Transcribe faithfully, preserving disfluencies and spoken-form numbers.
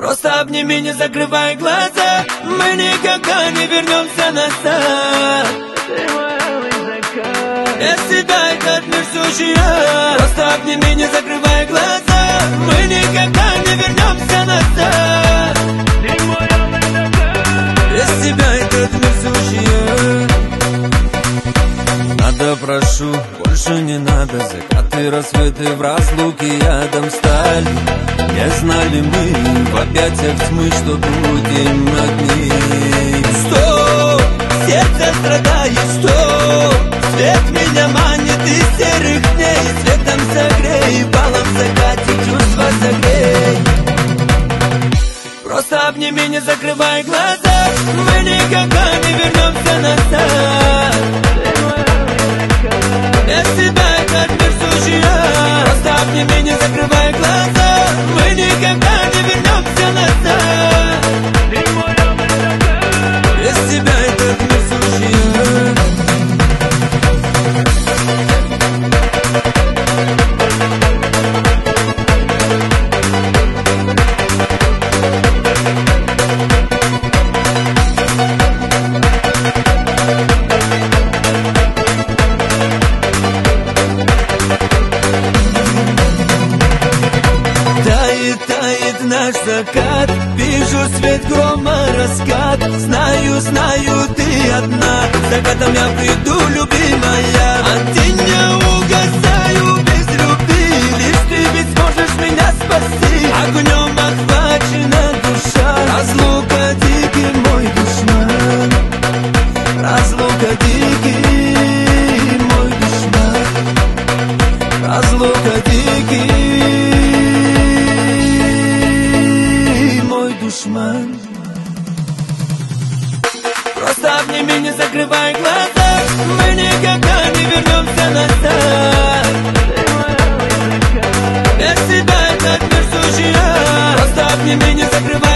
Просто обними, не закрывай глаза. Мы никогда не вернемся назад. Без тебя этот мир сущий ад. Просто обними, не закрывай глаза. Мы никогда не вернемся назад. Без тебя этот мир сущий ад. Надо, прошу, больше не надо. Закаты, рассветы в разлуке ядом стали. Не знали мы в объятиях тьмы, что будем одни. Стоп, сердце страдает, стоп. Свет меня манит из серых дней. Светом согрей, балом закате, чувства согрей. Просто обними, не закрывай глаза. Мы никогда не вернемся назад. Без тебя этот мир сущий ад. Просто обними, не закрывай глаза. Мы никогда не вернемся назад. Без тебя этот мир сущий ад. Тает наш закат, вижу свет грома раскат. Знаю, знаю, ты одна. Закатом я приду, любимая. От тебя угасаю без любви. Лишь ты ведь сможешь меня спасти. Огнем охвачена душа. Разлука дикий мой душман. Разлука дикий мой душман. Разлука дикий душман. Просто обними, не закрывай глаза. Мы никогда не вернемся назад. Без тебя этот мир сущий ад. Просто обними, не закрывай